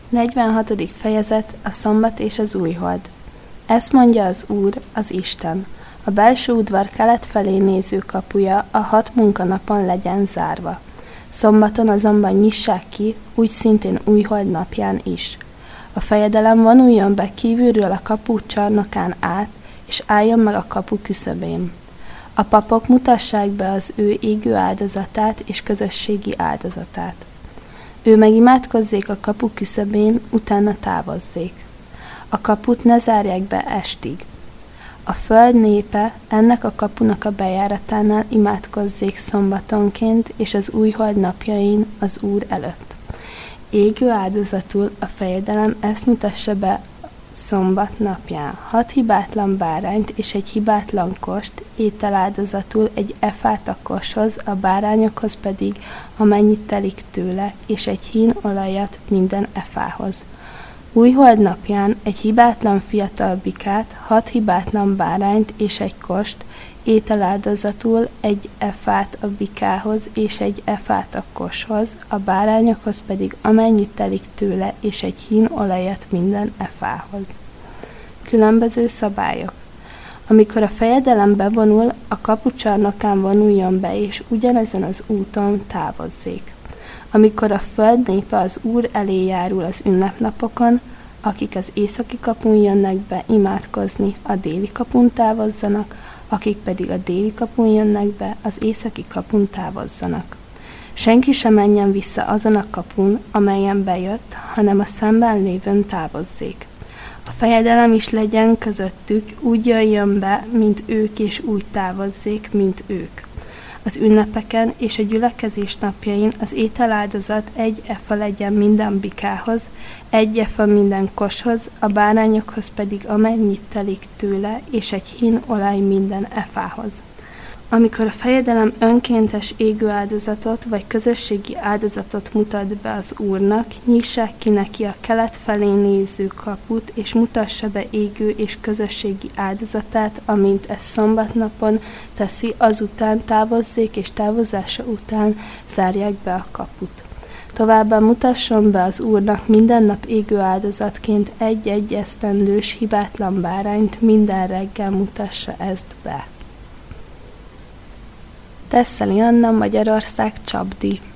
46. fejezet, a szombat és az újhold. Ezt mondja az Úr, az Isten: a belső udvar kelet felé néző kapuja a 6 munkanapon legyen zárva. Szombaton azonban nyissák ki, úgy szintén újhold napján is. A fejedelem vonuljon be kívülről a kapu csarnokán át, és álljon meg a kapu küszöbén. A papok mutassák be az ő égő áldozatát és közösségi áldozatát. Ő megimádkozzék a kapu küszöbén, utána távozzék. A kaput ne zárják be estig. A föld népe ennek a kapunak a bejáratánál imádkozzék szombatonként és az újhold napjain az Úr előtt. Égő áldozatul a fejedelem ezt mutassa be szombat napján: 6 hibátlan bárányt és egy hibátlan kost, ételáldozatul egy efát a koshoz, a bárányokhoz pedig amennyit telik tőle, és egy hín olajat minden efához. Újhold napján egy hibátlan fiatal bikát, 6 hibátlan bárányt és egy kost, ételáldozatul egy efát a bikához és egy efát a koshoz, a bárányokhoz pedig amennyit telik tőle, és egy hín olajat minden efához. Különböző szabályok. Amikor a fejedelem bevonul, a kapucsarnokán vonuljon be, és ugyanezen az úton távozzék. Amikor a föld népe az Úr elé járul az ünnepnapokon, akik az északi kapun jönnek be imádkozni, a déli kapun távozzanak, akik pedig a déli kapun jönnek be, az északi kapun távozzanak. Senki sem menjen vissza azon a kapun, amelyen bejött, hanem a szemben lévőn távozzék. A fejedelem is legyen közöttük, úgy jöjjön be, mint ők, és úgy távozzék, mint ők. Az ünnepeken és a gyülekezés napjain az ételáldozat 1 efa legyen minden bikához, 1 efa minden koshoz, a bárányokhoz pedig amennyit telik tőle, és egy hín olaj minden efához. Amikor a fejedelem önkéntes égő áldozatot vagy közösségi áldozatot mutat be az Úrnak, nyissák ki neki a kelet felé néző kaput, és mutassa be égő és közösségi áldozatát, amint ezt szombatnapon teszi, azután távozzék, és távozása után zárják be a kaput. Továbbá mutasson be az Úrnak minden nap égő áldozatként 1 esztendős hibátlan bárányt, minden reggel mutassa ezt be. Tesszeli Anna, Magyarország, Csapdi.